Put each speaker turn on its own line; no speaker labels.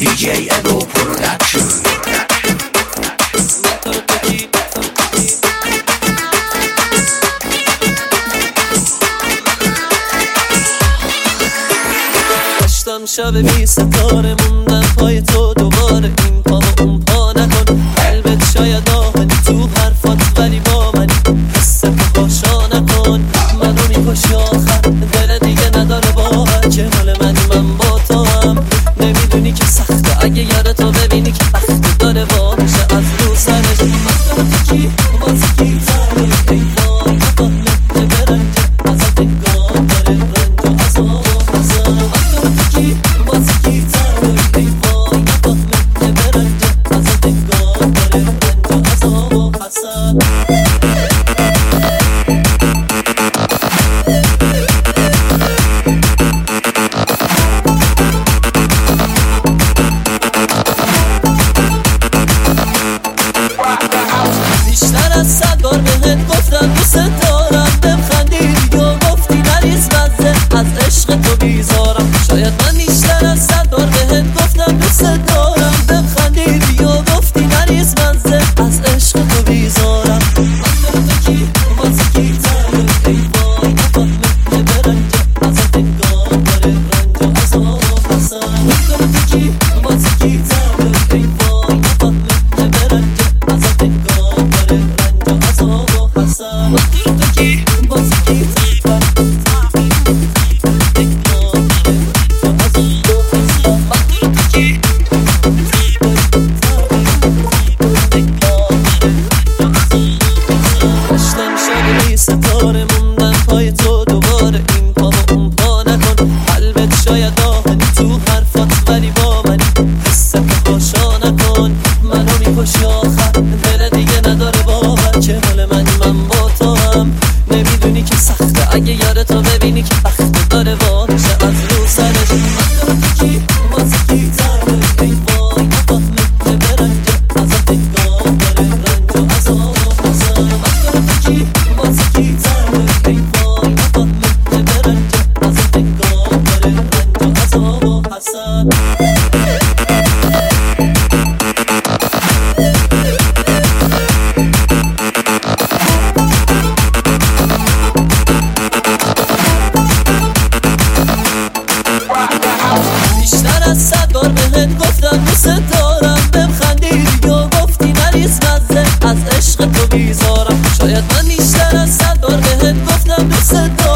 DJ Edo Production.
داشتم شب بی ستاره موندم پای تو دوباره این پا و اون پا نکن قلبت شاید آهنی تو حرفات ولی با منی حس تو خوشا نکن منو میکشی آخر دل دیگه نداره باور که حال من با تو هم نمیدونی که سخته اگه یاره تو ببینی که وقت داره باشه از رو سرش من تو کی واسه کی زاره پیدای نفهمه که برنجه ازت انگار داره رنج و عذاب و حسن من تو کی واسه کی زاره پیدای نفهمه که برنجه ازت انگار داره رنج و عذاب و حسن بیشتر از 100 بار بهت گفتم دوست دارم بخندی یا گفتی نریز مزه از عشق تو بیزارم شاید من بیشتر از 100 بار بهت گفتم دوست دارم بخندی یا گفتی نریز مزه از عشق تو بیزارم من تو کی واسه کی زاره ای وای نفهمه که برنجه ازت انگار داره رنج و عذاب و حسن من تو کی واسه کی زاره ای وای نفهمه که برنجه ازت انگار داره رنج و عذاب و حسن من تو کی واسه کی ستاره موندن پای تو دوباره این پا و اون پا نکن قلبت شاید آهنی تو حرفات ولی با منی حس تو خوشا نکن منو میکشی آخر دل دیگه نداره باور که حال من با تو هم نمیدونی که سخته اگه یاره تو ببینی که وقت داره باشه از رو سرش من تو کی واسه کی زاره ای وای نفهمه که برنجه ازت انگار داره رنج و عذاب و حسن من تو کی واسه کی زاره ای وای نفهمه که برنجه ازت انگار داره رنج و عذاب و حسن بیشتر از 100 بار بهت گفتم دوست دارم بخندی یا گفتی نریز مزه از عشق تو بیزارم شاید من بیشتر از 100 بار بهت گفتم دوست دارم